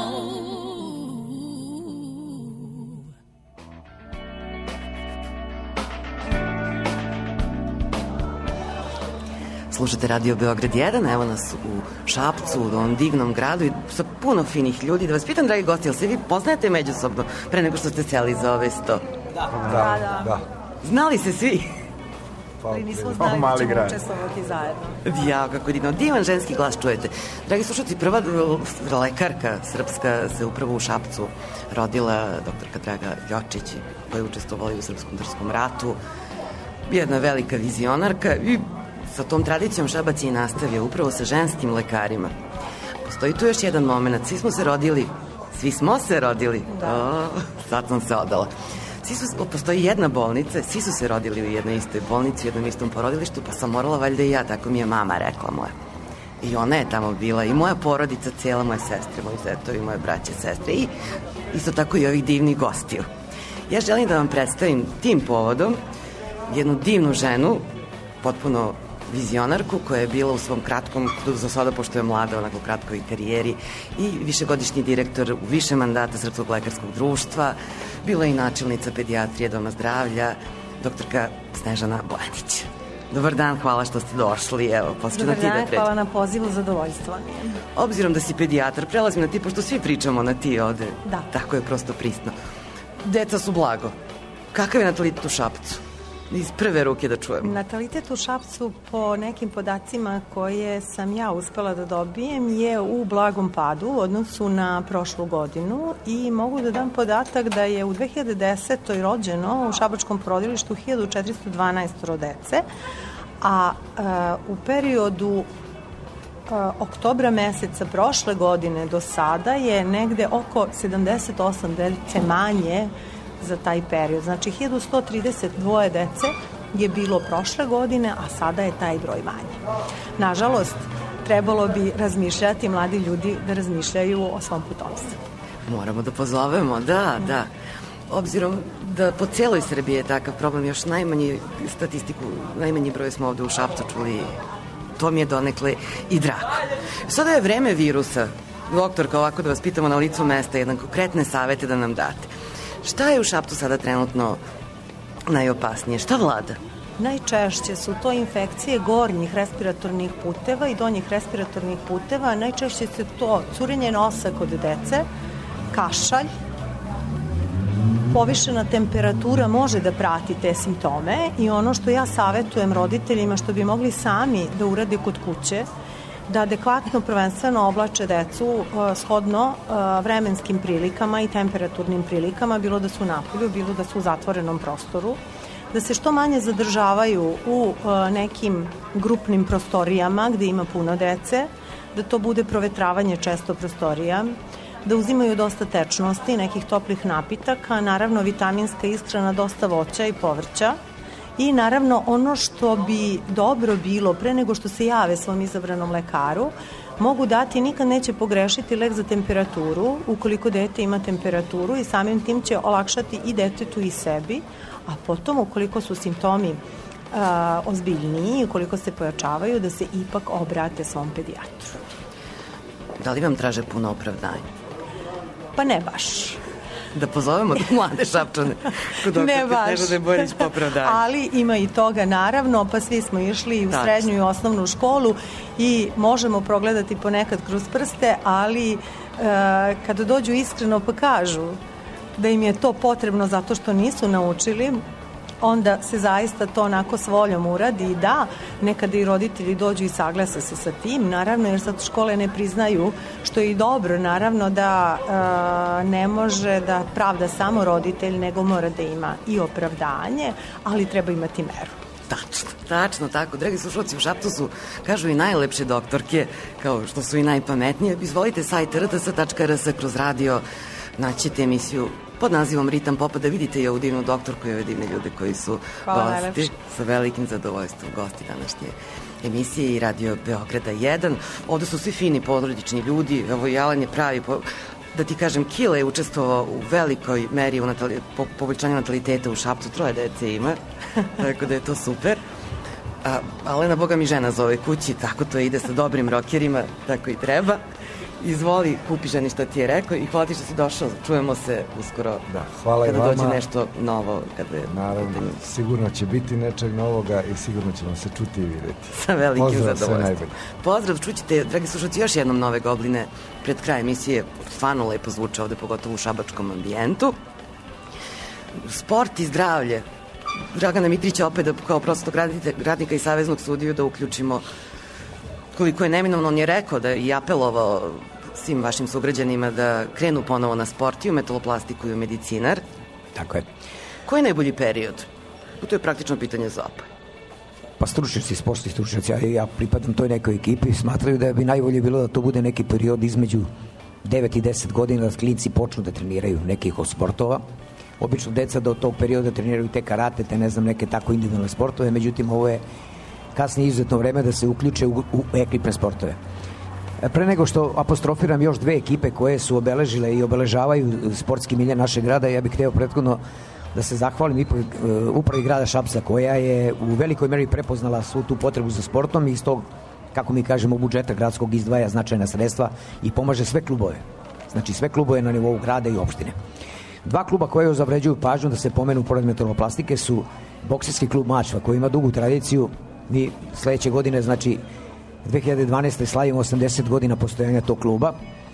Slušate Radio Beograd jedan, evo nas u Šapcu, u ovom divnom gradu i sa puno finih ljudi. Da vas pitam, dragi gosti, jel se vi poznajete međusobno pre nego što ste seli za ove sto? Da, da, da. Znali se svi? Ali nismo znali da ćemo učestvovati zajedno. Ja, kako divno. Divan ženski glas čujete. Dragi slušalci, prva lekarka srpska se upravo u Šapcu rodila, doktorka Draga Ljočić, koja je učestvovala i u Srpskom državskom ratu. Jedna velika vizionarka i sa tom tradicijom Šabac je i nastavio upravo sa ženskim lekarima. Postoji tu još jedan moment. Svi smo se rodili, svi smo se rodili. Da. O, sad sam se odala. Svi su, postoji jedna bolnica, svi su se rodili u jednoj istoj bolnici, u jednom istom porodilištu, pa sam morala valjda i ja, tako mi je mama rekla moja. I ona je tamo bila, i moja porodica, cijela moje sestre, moji zetovi, moje braće, sestre, i isto tako i ovih divnih gostiju. Ja želim da vam predstavim tim povodom jednu divnu ženu, potpuno vizionarku, koja je bila u svom kratkom, za sada pošto je mlada, onako kratkoj karijeri, i višegodišnji direktor u više mandata Srpskog lekarskog društva, bila je i načelnica pedijatrije Doma zdravlja, doktorka Snežana Bojanić. Dobar dan, hvala što ste došli. Evo, posle na ti da pređem. Hvala na pozivu, zadovoljstvo. Obzirom da si pedijatar, prelazim na ti, pošto svi pričamo na ti ovde. Da. Tako je prosto prisno. Deca su blago. Kakav je natalitet u Šapcu? Iz prve ruke da čujemo. Natalitet u Šapcu, po nekim podacima koje sam ja uspela da dobijem, je u blagom padu u odnosu na prošlu godinu i mogu da dam podatak da je u dve hiljade desetoj rođeno u šabačkom porodilištu hiljadu četiristo dvanaest dece, a e, u periodu e, oktobra meseca prošle godine do sada je negde oko sedamdeset osam dece manje za taj period. Znači, hiljadu sto trideset dve dece je bilo prošle godine, a sada je taj broj manje. Nažalost, trebalo bi razmišljati, mladi ljudi da razmišljaju o svom potomstvu. Moramo da pozovemo, da, da. Obzirom da po cijeloj Srbiji je takav problem, još najmanji statistiku, najmanji broj smo ovde u Šapcu čuli, to mi je donekle i drago. Sada je vreme virusa. Doktorka, ovako da vas pitamo na licu mesta, jedan konkretne savete da nam date. Šta je u Šapcu sada trenutno najopasnije? Šta vlada? Najčešće su to infekcije gornjih respiratornih puteva i donjih respiratornih puteva. Najčešće se to curenje nosa kod dece, kašalj, povišena temperatura može da prati te simptome i ono što ja savetujem roditeljima što bi mogli sami da urade kod kuće, da adekvatno prvenstveno oblače decu uh, shodno uh, vremenskim prilikama i temperaturnim prilikama, bilo da su napolju, bilo da su u zatvorenom prostoru, da se što manje zadržavaju u uh, nekim grupnim prostorijama gde ima puno dece, da to bude provetravanje često prostorija, da uzimaju dosta tečnosti, nekih toplih napitaka, naravno vitaminska ishrana, dosta voća i povrća. I naravno ono što bi dobro bilo pre nego što se jave svom izabranom lekaru, mogu dati, nikad neće pogrešiti lek za temperaturu ukoliko dete ima temperaturu i samim tim će olakšati i detetu i sebi, a potom ukoliko su simptomi a, ozbiljniji, ukoliko se pojačavaju, da se ipak obrate svom pedijatru. Da li vam traže puno opravdanje? Pa ne baš. da pozovemo da mlade Šapčane. Ne baš. Snežane Bojanić popravdanje. Ali ima i toga naravno, pa svi smo išli i u Tačno. srednju i osnovnu školu i možemo progledati ponekad kroz prste, ali e, kada dođu iskreno pa kažu da im je to potrebno zato što nisu naučili, onda se zaista to onako s voljom uradi i da, nekada i roditelji dođu i saglasa se sa tim, naravno, jer sad škole ne priznaju, što je i dobro, naravno da e, ne može da pravda samo roditelj, nego mora da ima i opravdanje, ali treba imati meru. Tačno, tačno tako. Dragi slušalci, u Šapcu su, kažu, i najlepše doktorke, kao što su i najpametnije. Izvolite sajt r t s tačka r s kroz radio, naćete emisiju pod nazivom Ritam Popa, da vidite i ovu divnu doktorku i ove divne ljude koji su Hvala gosti. najlepše. Sa velikim zadovoljstvom gosti današnje emisije i Radio Beograda jedan. Ovde su svi fini porodični ljudi, evo Jalan je pravi, po, da ti kažem, Kile je učestvovao u velikoj meri u natali, po, poboljšanju nataliteta u Šapcu, troje dece ima, tako da je to super. A Alena, boga mi žena zove kući, tako to ide sa dobrim rokerima, tako i treba. Izvoli, kupi ženi što ti je rekao i hvala ti što si došao, čujemo se uskoro da, hvala kada i vama. dođe nešto novo. Kada je naravno, pitanje. Sigurno će biti nečeg novoga i sigurno ćemo se čuti i vidjeti. Sa velikim Pozdrav, zadovoljstvom. Pozdrav, čućete, dragi slušalci, još jednom Nove Gobline pred kraj emisije, stvarno lepo zvuče ovde, pogotovo u šabačkom ambijentu. Sport i zdravlje. Dragana Mitrića opet da, kao prostog radnika i saveznog sudiju da uključimo koliko je neminovno. On je rekao da i apelovao svim vašim sugrađanima da krenu ponovo na sport i u metaloplastiku i u medicinar. Tako je. Koji je najbolji period? To je praktično pitanje za opaj. Pa stručnjaci, sportski stručnjaci, ja, ja pripadam toj nekoj ekipi, smatraju da bi najbolje bilo da to bude neki period između devet i deset godina da klinci počnu da treniraju nekih od sportova. Obično deca do tog perioda treniraju te karate, te ne znam, neke tako individualne sportove, međutim ovo je kasnije izuzetno vreme da se uključe u, u ekipne sportove. Pre nego što apostrofiram još dve ekipe koje su obeležile i obeležavaju sportski milje našeg grada, ja bih hteo prethodno da se zahvalim upravi grada Šapca koja je u velikoj meri prepoznala svu tu potrebu za sportom i iz tog, kako mi kažemo, budžeta gradskog izdvaja značajna sredstva i pomaže sve klubove. Znači sve klubove na nivou grada i opštine. Dva kluba koje zavređuju pažnju da se pomenu pored metaloplastike su bokserski klub Mačva koji ima dugu tradiciju. Mi sledeće godine, znači dve hiljade dvanaeste. slavimo osamdeset godina postojanja tog kluba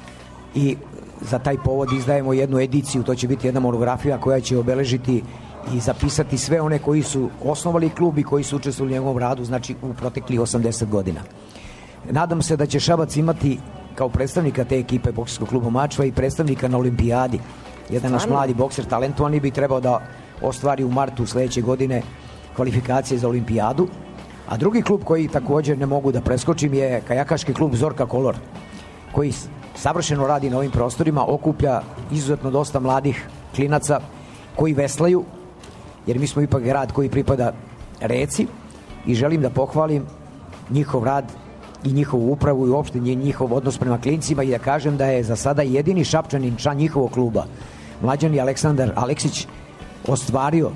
i za taj povod izdajemo jednu ediciju, to će biti jedna monografija koja će obeležiti i zapisati sve one koji su osnovali klub i koji su učestvovali u njegovom radu, znači u proteklih osamdeset godina. Nadam se da će Šabac imati kao predstavnika te ekipe bokserskog kluba Mačva i predstavnika na olimpijadi. Jedan naš mladi bokser, talentovani, bi trebao da ostvari u martu sledeće godine kvalifikacije za olimpijadu. A drugi klub koji također ne mogu da preskočim je kajakaški klub Zorka Kolor, koji savršeno radi na ovim prostorima, okuplja izuzetno dosta mladih klinaca koji veslaju, jer mi smo ipak grad koji pripada reci i želim da pohvalim njihov rad i njihovu upravu i uopšte njihov odnos prema klincima i da kažem da je za sada jedini Šapčanin član njihovog kluba, mlađani Aleksandar Aleksić, ostvario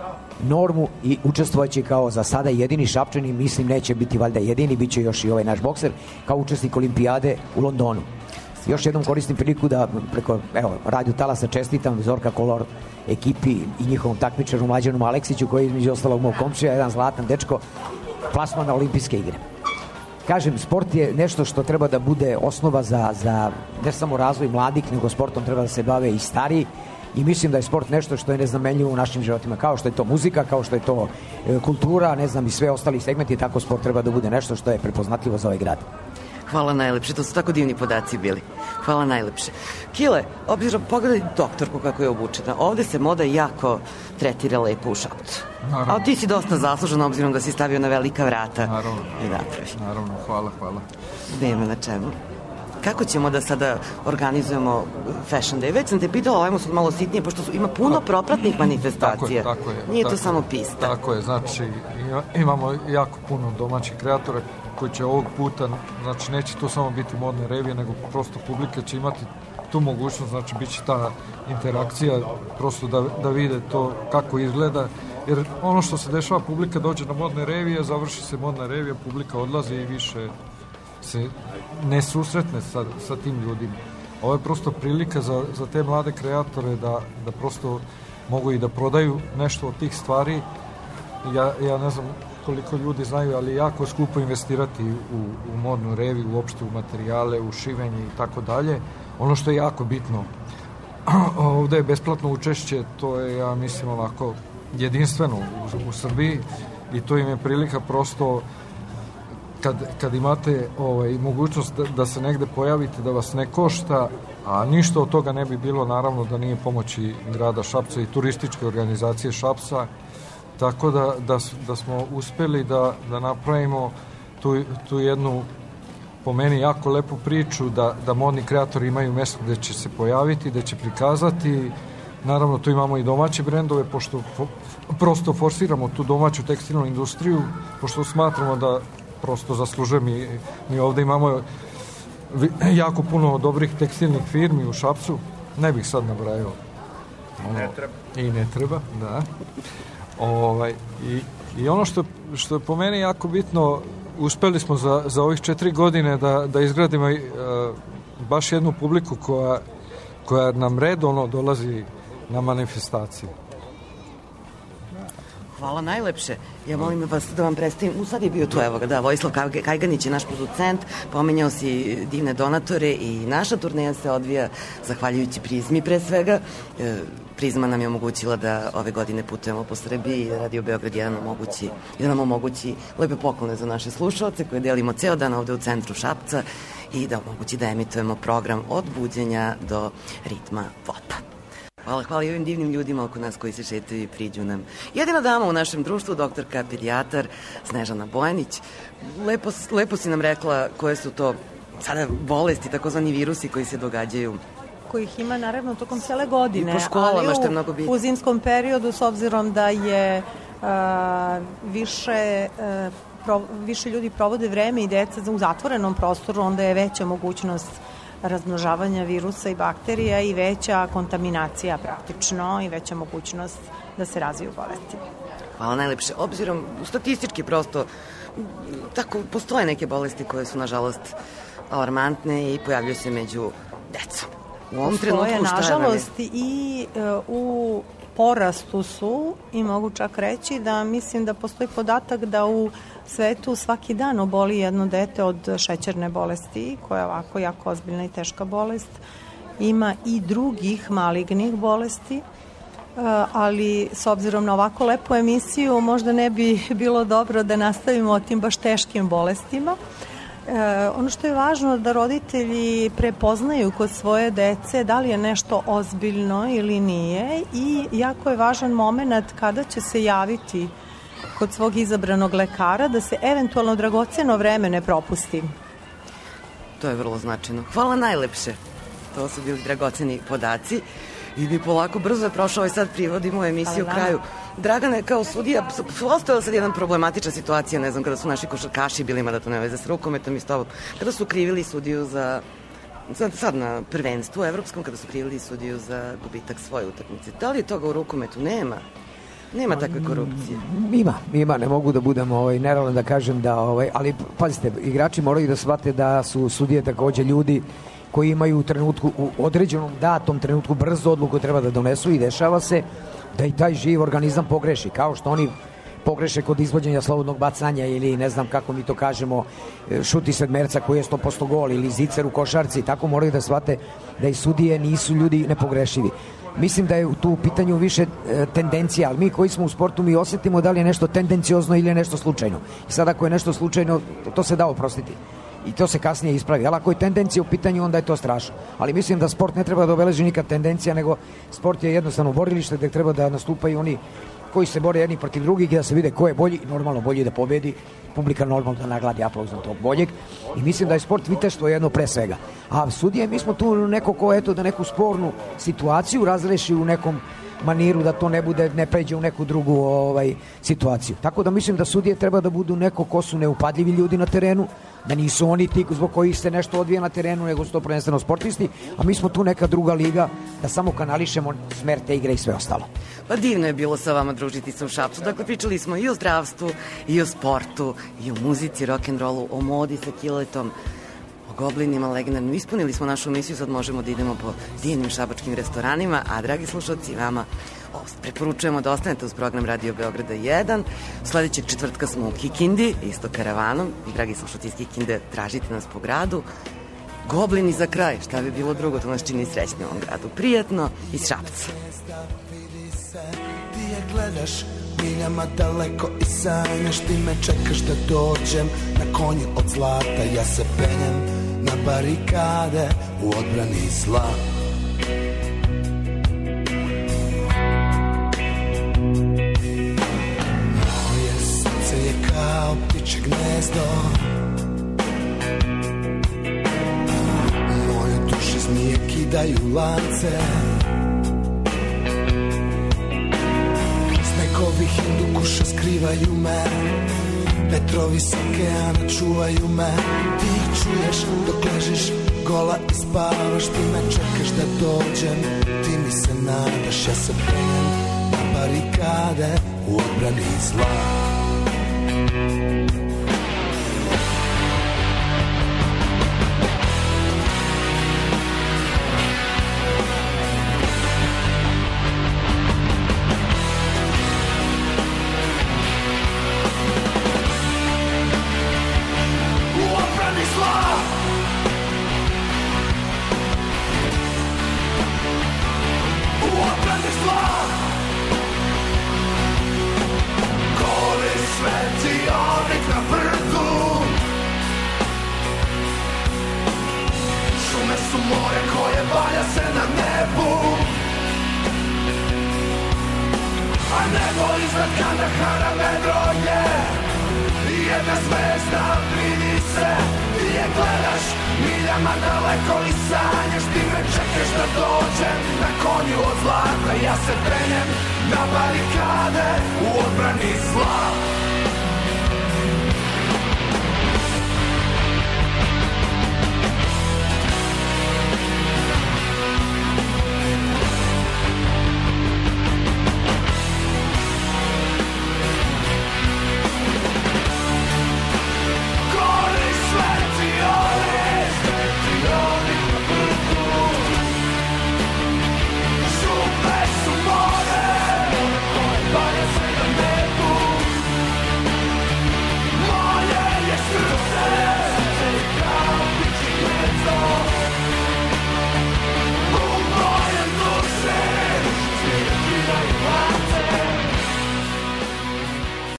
normu i učestvovaće kao za sada jedini Šapčanin, mislim neće biti valjda jedini, bit će još i ovaj naš bokser, kao učesnik olimpijade u Londonu. Još jednom koristim priliku da preko evo, Radio Talasa čestitam Zorka Kolor ekipi i njihovom takmičaru mlađanom Aleksiću koji je između ostalog mog komšija, jedan zlatan dečko, plasman na olimpijske igre. Kažem, sport je nešto što treba da bude osnova za, za ne samo razvoj mladih, nego sportom treba da se bave i stariji i mislim da je sport nešto što je neznamenljivo u našim životima, kao što je to muzika, kao što je to e, kultura, ne znam, i sve ostali segmenti, tako sport treba da bude nešto što je prepoznatljivo za ovaj grad. Hvala najlepše, to su tako divni podaci bili. Hvala najlepše. Kile, obzirom, pogledaj doktorku kako je obučena. Ovde se moda jako tretira lepo u Šapcu. Naravno. A ti si dosta zaslužen, obzirom da si stavio na velika vrata. Naravno. I napravi. Naravno, hvala, hvala. Nema na čemu. Kako ćemo da sada organizujemo Fashion Day? Već sam te pitala, ajmo sad malo sitnije, pošto su, ima puno propratnih manifestacija. Tako je, tako je. Nije tako to samo pista. Tako je, znači imamo jako puno domaćih kreatora koji će ovog puta, znači neće to samo biti modne revije, nego prosto publika će imati tu mogućnost, znači bit će ta interakcija, prosto da, da vide to kako izgleda, jer ono što se dešava, publika dođe na modne revije, završi se modna revija, publika odlazi i više se ne susretne sa, sa tim ljudima. Ovo je prosto prilika za, za te mlade kreatore da, da prosto mogu i da prodaju nešto od tih stvari. Ja, ja ne znam koliko ljudi znaju, ali jako skupo investirati u, u modnu reviju, uopšte u materijale, u šivenje i tako dalje. Ono što je jako bitno, ovde je besplatno učešće, to je, ja mislim, ovako jedinstveno u, u Srbiji i to im je prilika prosto kad, kad imate ovaj, mogućnost da, da se negde pojavite, da vas ne košta, a ništa od toga ne bi bilo naravno da nije pomoći grada Šapca i turističke organizacije Šapca, tako da, da, da smo uspeli da, da napravimo tu, tu jednu, po meni, jako lepu priču, da, da modni kreatori imaju mesto gde će se pojaviti, gde će prikazati. Naravno, tu imamo i domaće brendove, pošto fo, prosto forsiramo tu domaću tekstilnu industriju, pošto smatramo da prosto zaslužuje. Mi, mi ovde imamo jako puno dobrih tekstilnih firmi u Šapcu. Ne bih sad nabrajao. Ono, ne treba. I ne treba, da. Ovaj, i, I ono što, što je po meni jako bitno, uspeli smo za, za ovih četiri godine da, da izgradimo uh, baš jednu publiku koja, koja nam redovno dolazi na manifestaciju. Hvala najlepše. Ja molim vas da vam predstavim, u sad je bio tu, evo ga, da, Vojislav Kajganić je naš producent, pomenjao si divne donatore i naša turneja se odvija zahvaljujući Prizmi pre svega. E, Prizma nam je omogućila da ove godine putujemo po Srbiji i da Radio Beograd jedan omogući, i da nam omogući lepe poklone za naše slušalce koje delimo ceo dan ovde u centru Šapca i da omogući da emitujemo program od buđenja do ritma popa. Hvala, hvala i ovim divnim ljudima oko nas koji se šetaju i priđu nam. Jedina dama u našem društvu, doktorka pedijatar Snežana Bojanić. Lepo, lepo si nam rekla koje su to sada bolesti, takozvani virusi koji se događaju. Kojih ima naravno tokom cele godine. I po školama, ali što je mnogo bitno. U zimskom periodu, s obzirom da je uh, više... Uh, pro, više ljudi provode vreme i deca u zatvorenom prostoru, onda je veća mogućnost razmnožavanja virusa i bakterija i veća kontaminacija praktično i veća mogućnost da se razviju bolesti. Hvala najlepše. Obzirom, statistički prosto, tako postoje neke bolesti koje su nažalost alarmantne i pojavljuju se među decom. U ovom postoje, trenutku šta je nažalost, i uh, u porastu su i mogu čak reći da mislim da postoji podatak da u svetu svaki dan oboli jedno dete od šećerne bolesti, koja je ovako jako ozbiljna i teška bolest. Ima i drugih malignih bolesti, ali s obzirom na ovako lepu emisiju možda ne bi bilo dobro da nastavimo o tim baš teškim bolestima. E, ono što je važno da roditelji prepoznaju kod svoje dece da li je nešto ozbiljno ili nije i jako je važan moment kada će se javiti kod svog izabranog lekara da se eventualno dragoceno vreme ne propusti. To je vrlo značajno. Hvala najlepše. To su bili dragoceni podaci. I mi polako brzo je prošao i sad privodimo emisiju u kraju. Dragane, kao sudija, ostala sad jedna problematična situacija, ne znam, kada su naši košarkaši bili, mada to ne veze s rukometom i s tobom, kada su krivili sudiju za, sad, sad na prvenstvu evropskom, kada su krivili sudiju za gubitak svoje utakmice. Da li je toga u rukometu? Nema. Nema takve korupcije. Ima, ima, ne mogu da budem ovaj, nerealan da kažem da, ovaj, ali pazite, igrači moraju da shvate da su sudije takođe ljudi koji imaju u trenutku, u određenom datom trenutku brzo odluku treba da donesu i dešava se da i taj živ organizam pogreši, kao što oni pogreše kod izvođenja slobodnog bacanja ili ne znam kako mi to kažemo, šut iz sedmerca koji je sto posto gol ili zicer u košarci, tako moraju da shvate da i sudije nisu ljudi nepogrešivi. Mislim da je tu u pitanju više e, tendencija, ali mi koji smo u sportu mi osetimo da li je nešto tendenciozno ili je nešto slučajno. I sad ako je nešto slučajno, to se da oprostiti. I to se kasnije ispravi. Ali ako je tendencija u pitanju, onda je to strašno. Ali mislim da sport ne treba da obeleži nikad tendencija, nego sport je jednostavno borilište gde treba da nastupaju oni koji se bore jedni protiv drugih i da se vide ko je bolji, normalno bolji da pobedi, publika normalno da nagladi aplauz za tog boljeg. I mislim da je sport viteštvo jedno pre svega. A sudije, mi smo tu neko ko, eto, da neku spornu situaciju razreši u nekom maniru, da to ne bude, ne pređe u neku drugu ovaj, situaciju. Tako da mislim da sudije treba da budu neko ko su neupadljivi ljudi na terenu, da nisu oni ti zbog kojih se nešto odvija na terenu, nego su to prvenstveno sportisti, a mi smo tu neka druga liga da samo kanališemo smer te igre i sve ostalo. Pa divno je bilo sa vama družiti se u Šapcu. Dakle, pričali smo i o zdravstvu, i o sportu, i o muzici, rock'n'rollu, o modi sa kiletom, o Goblinima legendarnim. Ispunili smo našu misiju, sad možemo da idemo po divnim šabačkim restoranima, a dragi slušalci, vama preporučujemo da ostanete uz program Radio Beograda jedan. Sledećeg četvrtka smo u Kikindi, isto karavanom. I dragi slušalci iz Kikinde, tražite nas po gradu. Goblini za kraj, šta bi bilo drugo, to nas čini srećni u ovom gradu. Prijatno, iz Šapca. Ti je gledaš miljama daleko i sanjaš, ti me čekaš da dođem na konju od zlata. Ja se penjem na barikade u odbrani zla. Moje srce je kao ptiče gnezdo, u moju duši zmije kidaju lance. Snegovi hindukuša skrivaju me, vetrovi s okeana čuvaju me. Ti ih čuješ dok ležiš gola i spavaš, ti me čekaš da dođem, ti mi se nadaš. Ja se penjem na barikade u odbrani zla. Ja se penjem na barikade u odbrani zla.